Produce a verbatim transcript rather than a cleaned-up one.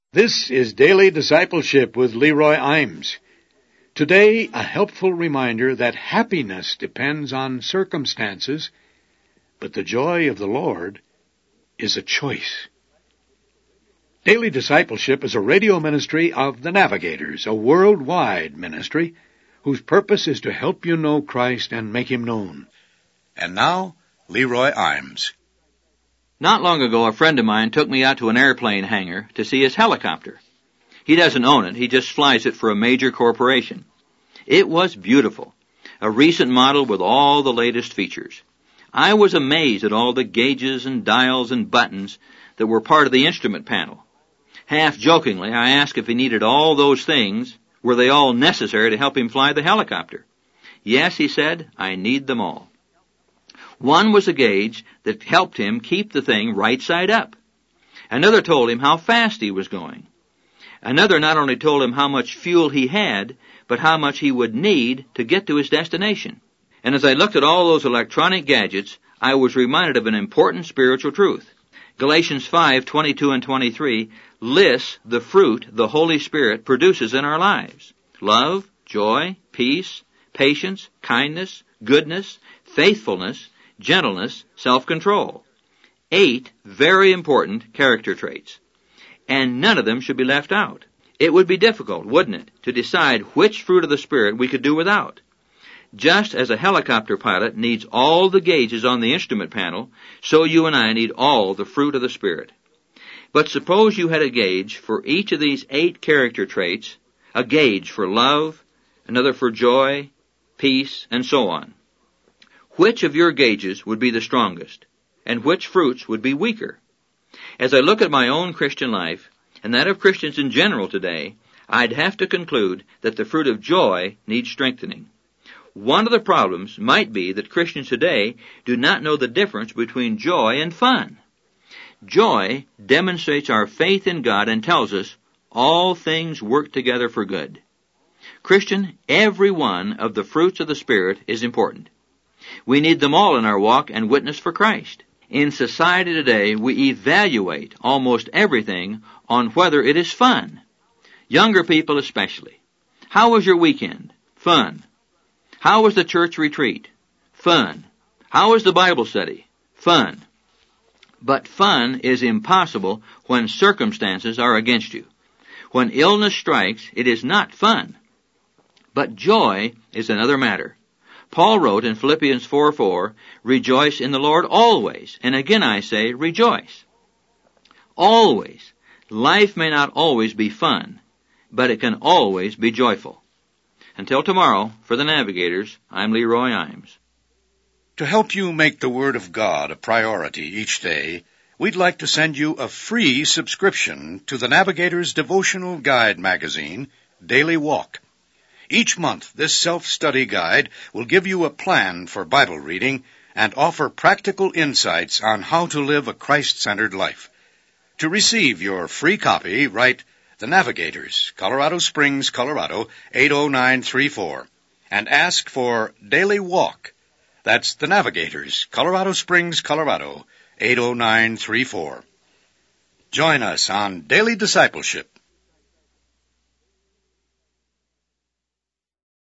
This is Daily Discipleship with Leroy Imes. Today, a helpful reminder that happiness depends on circumstances, but the joy of the Lord is a choice. Daily Discipleship is a radio ministry of the Navigators, a worldwide ministry whose purpose is to help you know Christ and make Him known. And now, Leroy Imes. Not long ago, a friend of mine took me out to an airplane hangar to see his helicopter. He doesn't own it. He just flies it for a major corporation. It was beautiful, a recent model with all the latest features. I was amazed at all the gauges and dials and buttons that were part of the instrument panel. Half jokingly, I asked if he needed all those things. Were they all necessary to help him fly the helicopter? Yes, he said, I need them all. One was a gauge that helped him keep the thing right side up. Another told him how fast he was going. Another not only told him how much fuel he had, but how much he would need to get to his destination. And as I looked at all those electronic gadgets, I was reminded of an important spiritual truth. Galatians five twenty-two and twenty-three lists the fruit the Holy Spirit produces in our lives. Love, joy, peace, patience, kindness, goodness, faithfulness, gentleness, self-control. Eight very important character traits. And none of them should be left out. It would be difficult, wouldn't it, to decide which fruit of the Spirit we could do without. Just as a helicopter pilot needs all the gauges on the instrument panel, so you and I need all the fruit of the Spirit. But suppose you had a gauge for each of these eight character traits, a gauge for love, another for joy, peace, and so on. Which of your gauges would be the strongest, and which fruits would be weaker? As I look at my own Christian life, and that of Christians in general today, I'd have to conclude that the fruit of joy needs strengthening. One of the problems might be that Christians today do not know the difference between joy and fun. Joy demonstrates our faith in God and tells us all things work together for good. Christian, every one of the fruits of the Spirit is important. We need them all in our walk and witness for Christ. In society today, we evaluate almost everything on whether it is fun. Younger people especially. How was your weekend? Fun. How was the church retreat? Fun. How was the Bible study? Fun. But fun is impossible when circumstances are against you. When illness strikes, it is not fun. But joy is another matter. Paul wrote in Philippians four four, rejoice in the Lord always. And again I say, rejoice. Always. Life may not always be fun, but it can always be joyful. Until tomorrow, for the Navigators, I'm Leroy Imes. To help you make the Word of God a priority each day, we'd like to send you a free subscription to the Navigators Devotional Guide magazine, Daily Walk. Each month, this self-study guide will give you a plan for Bible reading and offer practical insights on how to live a Christ-centered life. To receive your free copy, write The Navigators, Colorado Springs, Colorado, eight oh nine three four, and ask for Daily Walk. That's The Navigators, Colorado Springs, Colorado, eight oh nine three four. Join us on Daily Discipleship